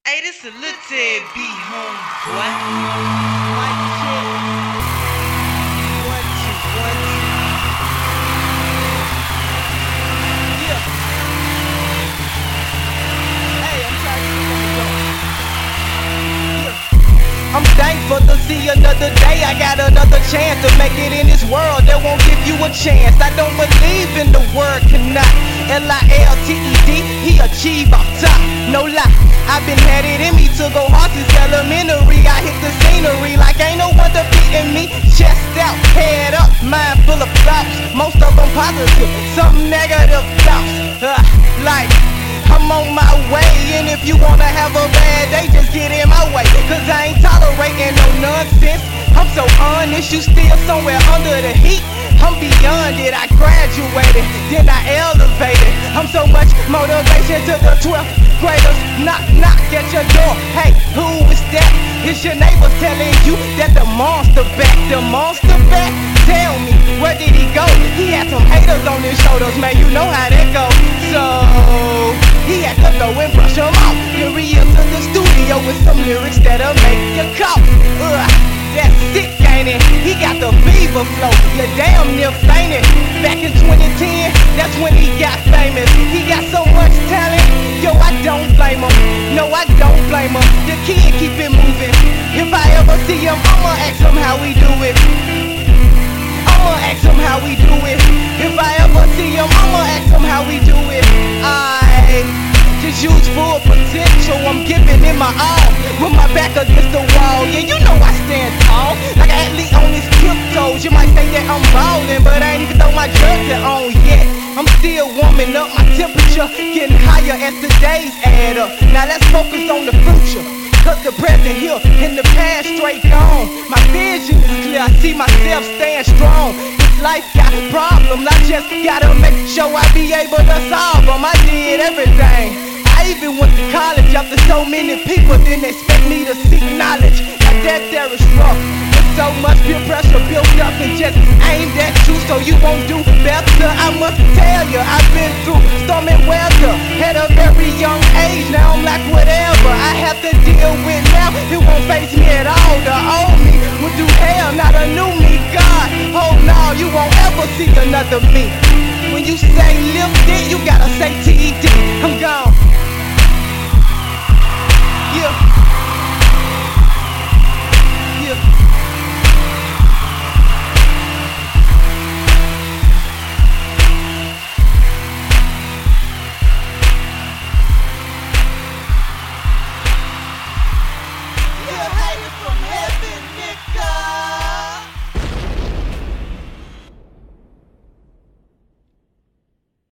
Hey, this a little Ted B home, boy. Mic check. 1, 2, 1, 2. Yeah. Hey, I'm trying to get on the door. Yeah. I'm thankful to see another day. I got another chance to make it in this world that won't give you a chance. I don't believe in the word cannot. Lilted, he achieve off top. No lie, I've been had it in me to go hard since elementary. I hit the scenery like ain't no one defeating me. Chest out, head up, mind full of thoughts. Most of them positive, some negative thoughts. Like I'm on my way, and if you wanna have a bad day, just get in my way. Cause I ain't tolerating no nonsense. I'm so honest, you still somewhere under the heat. I'm beyond it, I graduated, then I elevated. I'm so much motivation to the 12th graders. Knock, knock at your door. Hey, who is that? It's your neighbor telling you that the monster back. The monster back? Tell me, where did he go? He had some haters on his shoulders, man, you know how that goes. So, he had to go and brush them off. Then re-enter the studio with some lyrics that'll make you cough. That's sick, ain't it? He got the fever flow, you damn near fainted. Back in 2010, that's when he got famous. He got so much talent, yo, I don't blame him. No, I don't blame him. The kid keep it moving. If I ever see him, I'ma ask him how we do it. I'ma ask him how we do it. If I ever see him, I'ma ask him how we do it. I just use full potential, I'm giving it my all. With my back against the wall, yeah, you know I stand tall. Like an athlete on his tiptoes. You might think that I'm ballin', but I ain't even throw my drugs on yet. I'm still warming up, my temperature getting higher as the days add up. Now let's focus on the future, cause the present here and the past straight gone. My vision is clear, I see myself staying strong. This life got problems, I just gotta make sure I be able to solve them. I did everything, I even went to college after so many people didn't expect me to seek knowledge. Like that there is rough, with so much peer pressure built up and just aimed at you so you won't do better. I must tell you, I've been through storm and weather at a very young age. Now I'm like whatever I have to deal with now, it won't face me at all. The old me would do hell, not a new me. God, oh no, you won't ever see another me. When you say lifted, you gotta say TED. I'm gone.